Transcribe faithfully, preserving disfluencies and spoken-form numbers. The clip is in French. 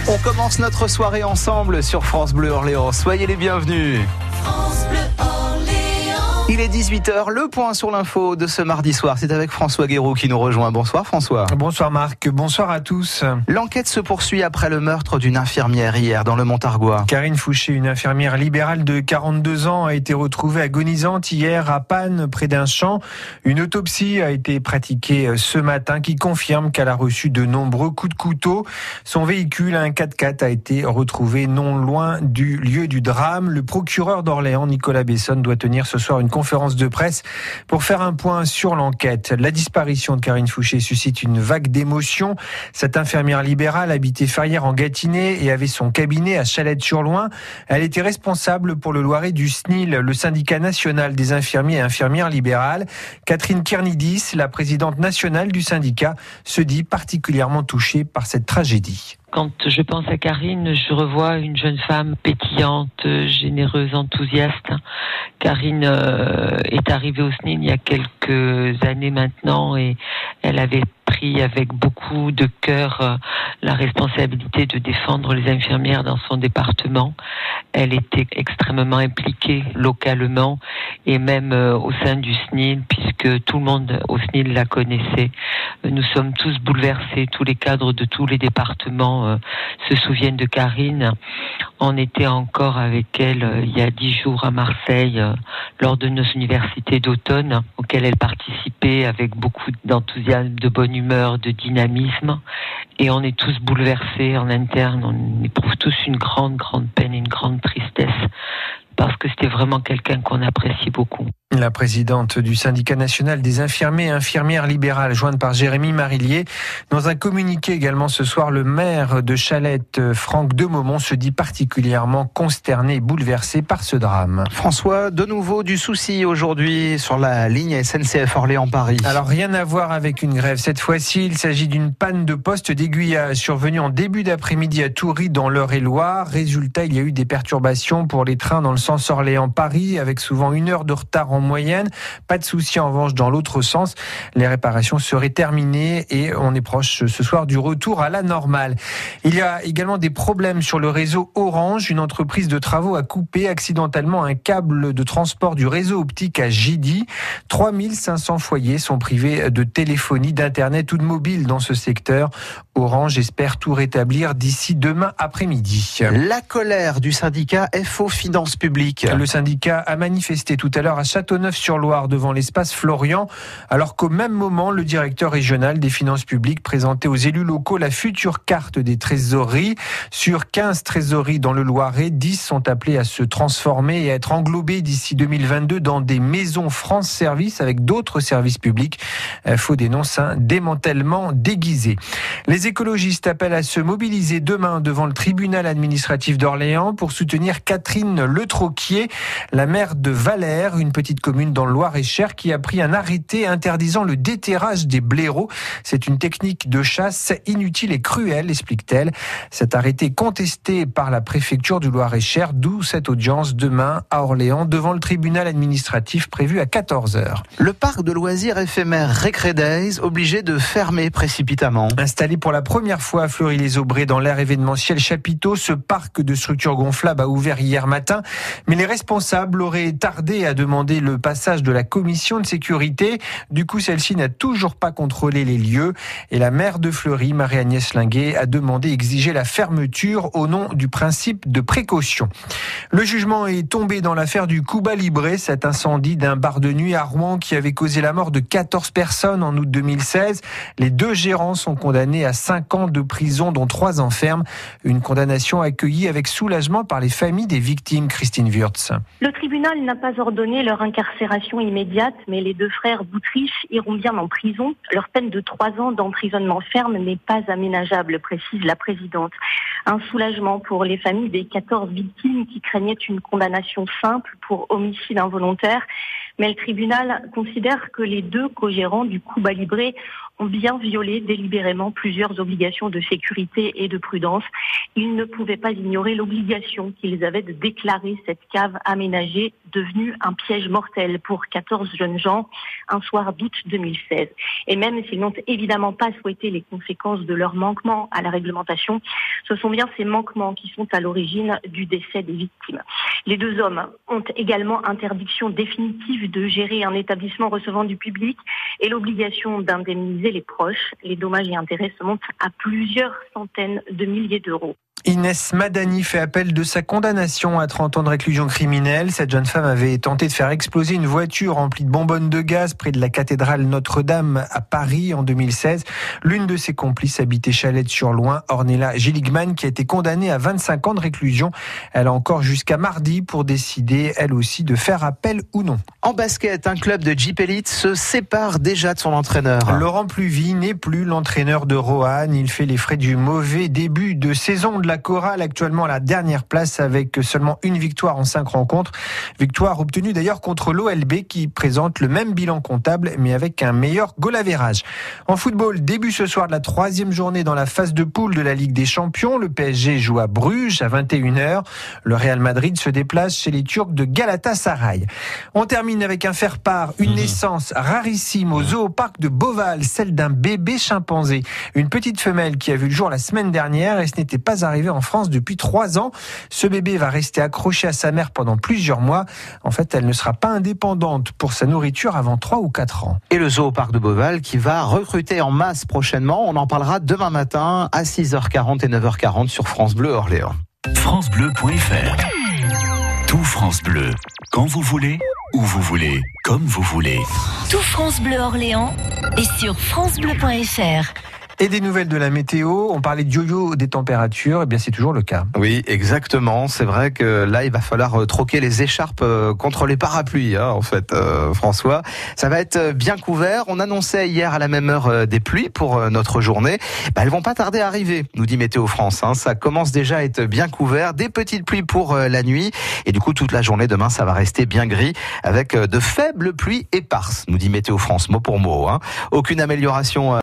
On commence notre soirée ensemble sur France Bleu Orléans. Soyez les bienvenus. France Bleu Orléans. Il est dix-huit heures, le point sur l'info de ce mardi soir. C'est avec François Guéroux qui nous rejoint. Bonsoir François. Bonsoir Marc, bonsoir à tous. L'enquête se poursuit après le meurtre d'une infirmière hier dans le Montargois. Karine Fouché, une infirmière libérale de quarante-deux ans, a été retrouvée agonisante hier à Panne, près d'un champ. Une autopsie a été pratiquée ce matin qui confirme qu'elle a reçu de nombreux coups de couteau. Son véhicule, un quatre-quatre, a été retrouvé non loin du lieu du drame. Le procureur d'Orléans, Nicolas Bessonne, doit tenir ce soir une conférence de presse pour faire un point sur l'enquête. La disparition de Karine Fouché suscite une vague d'émotions. Cette infirmière libérale habitait Ferrières en Gâtinais et avait son cabinet à Chalette-sur-Loing. Elle était responsable pour le Loiret du S N I L, le syndicat national des infirmiers et infirmières libérales. Catherine Kernidis, la présidente nationale du syndicat, se dit particulièrement touchée par cette tragédie. Quand je pense à Karine, je revois une jeune femme pétillante, généreuse, enthousiaste. Karine euh, est arrivée au S N I L il y a quelques années maintenant et elle avait pris avec beaucoup de cœur euh, la responsabilité de défendre les infirmières dans son département. Elle était extrêmement impliquée localement et même euh, au sein du S N I L puisque tout le monde au S N I L la connaissait. Nous sommes tous bouleversés, tous les cadres de tous les départements euh, se souviennent de Karine. On était encore avec elle euh, il y a dix jours à Marseille euh, lors de nos universités d'automne auxquelles elle participait avec beaucoup d'enthousiasme, de bonne humeur, de dynamisme. Et on est tous bouleversés en interne. On éprouve tous une grande, grande peine et une grande tristesse parce que c'était vraiment quelqu'un qu'on apprécie beaucoup. La présidente du syndicat national des infirmiers et infirmières libérales, jointe par Jérémy Marillier. Dans un communiqué également ce soir, le maire de Chalette, Franck Demomont, se dit particulièrement consterné et bouleversé par ce drame. François, de nouveau du souci aujourd'hui sur la ligne S N C F Orléans-Paris. Alors rien à voir avec une grève. Cette fois-ci, il s'agit d'une panne de poste d'aiguillage survenue en début d'après-midi à Toury dans l'Eure-et-Loire. Résultat, il y a eu des perturbations pour les trains dans le sens Orléans-Paris avec souvent une heure de retard en moyenne. Pas de souci en revanche dans l'autre sens. Les réparations seraient terminées et on est proche ce soir du retour à la normale. Il y a également des problèmes sur le réseau Orange. Une entreprise de travaux a coupé accidentellement un câble de transport du réseau optique à Gidy. trois mille cinq cents foyers sont privés de téléphonie, d'internet ou de mobile dans ce secteur. Orange espère tout rétablir d'ici demain après-midi. La colère du syndicat F O Finances Publiques. Le syndicat a manifesté tout à l'heure à Châteauneuf-sur-Loire devant l'espace Florian, alors qu'au même moment, le directeur régional des finances publiques présentait aux élus locaux la future carte des trésoreries. Sur quinze trésoreries dans le Loiret, dix sont appelées à se transformer et à être englobées d'ici deux mille vingt-deux dans des maisons France Service avec d'autres services publics. Faut dénoncer un démantèlement déguisé. Les écologistes appellent à se mobiliser demain devant le tribunal administratif d'Orléans pour soutenir Catherine Letroquier, la maire de Valère, une petite commune dans le Loir-et-Cher qui a pris un arrêté interdisant le déterrage des blaireaux. C'est une technique de chasse inutile et cruelle, explique-t-elle. Cet arrêté est contesté par la préfecture du Loir-et-Cher, d'où cette audience demain à Orléans devant le tribunal administratif prévu à quatorze heures. Le parc de loisirs éphémère Récré Days obligé de fermer précipitamment. Installé pour la première fois à Fleury-les-Aubrais dans l'ère événementielle Chapiteau, ce parc de structures gonflables a ouvert hier matin, mais les responsables auraient tardé à demander le passage de la commission de sécurité. Du coup, celle-ci n'a toujours pas contrôlé les lieux et la maire de Fleury, Marie-Agnès Linguet, a demandé exiger la fermeture au nom du principe de précaution. Le jugement est tombé dans l'affaire du Cuba Libre, cet incendie d'un bar de nuit à Rouen qui avait causé la mort de quatorze personnes en août deux mille seize. Les deux gérants sont condamnés à cinq ans de prison, dont trois ans ferme. Une condamnation accueillie avec soulagement par les familles des victimes, Christine Wurtz. Le tribunal n'a pas ordonné leur incarcération immédiate, mais les deux frères Boutriche iront bien en prison. Leur peine de trois ans d'emprisonnement ferme n'est pas aménageable, précise la présidente. Un soulagement pour les familles des quatorze victimes qui craignaient une condamnation simple pour homicide involontaire. Mais le tribunal considère que les deux co-gérants du Cuba Libre ont bien violé délibérément plusieurs obligations de sécurité et de prudence. Ils ne pouvaient pas ignorer l'obligation qu'ils avaient de déclarer cette cave aménagée devenue un piège mortel pour quatorze jeunes gens un soir d'août deux mille seize. Et même s'ils n'ont évidemment pas souhaité les conséquences de leur manquement à la réglementation, ce sont bien ces manquements qui sont à l'origine du décès des victimes. Les deux hommes ont également interdiction définitive de gérer un établissement recevant du public et l'obligation d'indemniser les proches. Les dommages et intérêts se montent à plusieurs centaines de milliers d'euros. Inès Madani fait appel de sa condamnation à trente ans de réclusion criminelle. Cette jeune femme avait tenté de faire exploser une voiture remplie de bonbonnes de gaz près de la cathédrale Notre-Dame à Paris en deux mille seize. L'une de ses complices habitait Chalette-sur-Loing, Ornella Gilligman, qui a été condamnée à vingt-cinq ans de réclusion. Elle a encore jusqu'à mardi pour décider, elle aussi, de faire appel ou non. En basket, un club de Jeep Elite se sépare déjà de son entraîneur. Laurent Pluvy n'est plus l'entraîneur de Roanne. Il fait les frais du mauvais début de saison de la chorale, actuellement à la dernière place avec seulement une victoire en cinq rencontres. Victoire obtenue d'ailleurs contre l'O L B qui présente le même bilan comptable mais avec un meilleur goal average. En football, début ce soir de la troisième journée dans la phase de poule de la Ligue des Champions. Le P S G joue à Bruges à vingt et une heures. Le Real Madrid se déplace chez les Turcs de Galatasaray. On termine avec un faire-part, une mmh. naissance rarissime au Zooparc de Beauval, celle d'un bébé chimpanzé. Une petite femelle qui a vu le jour la semaine dernière et ce n'était pas arrivé en France depuis trois ans. Ce bébé va rester accroché à sa mère pendant plusieurs mois. En fait, elle ne sera pas indépendante pour sa nourriture avant trois ou quatre ans. Et le Zooparc de Beauval qui va recruter en masse prochainement. On en parlera demain matin à six heures quarante et neuf heures quarante sur France Bleu Orléans. francebleu point fr. Tout France Bleu. Quand vous voulez, où vous voulez, comme vous voulez. Tout France Bleu Orléans est sur francebleu point fr. Et des nouvelles de la météo, on parlait de yo-yo des températures, et bien c'est toujours le cas. Oui, exactement. C'est vrai que là, il va falloir troquer les écharpes contre les parapluies, hein, en fait, euh, François. Ça va être bien couvert. On annonçait hier à la même heure des pluies pour notre journée. Bah, elles vont pas tarder à arriver, nous dit Météo France. Hein. Ça commence déjà à être bien couvert. Des petites pluies pour la nuit. Et du coup, toute la journée demain, ça va rester bien gris avec de faibles pluies éparses, nous dit Météo France, mot pour mot. Hein. Aucune amélioration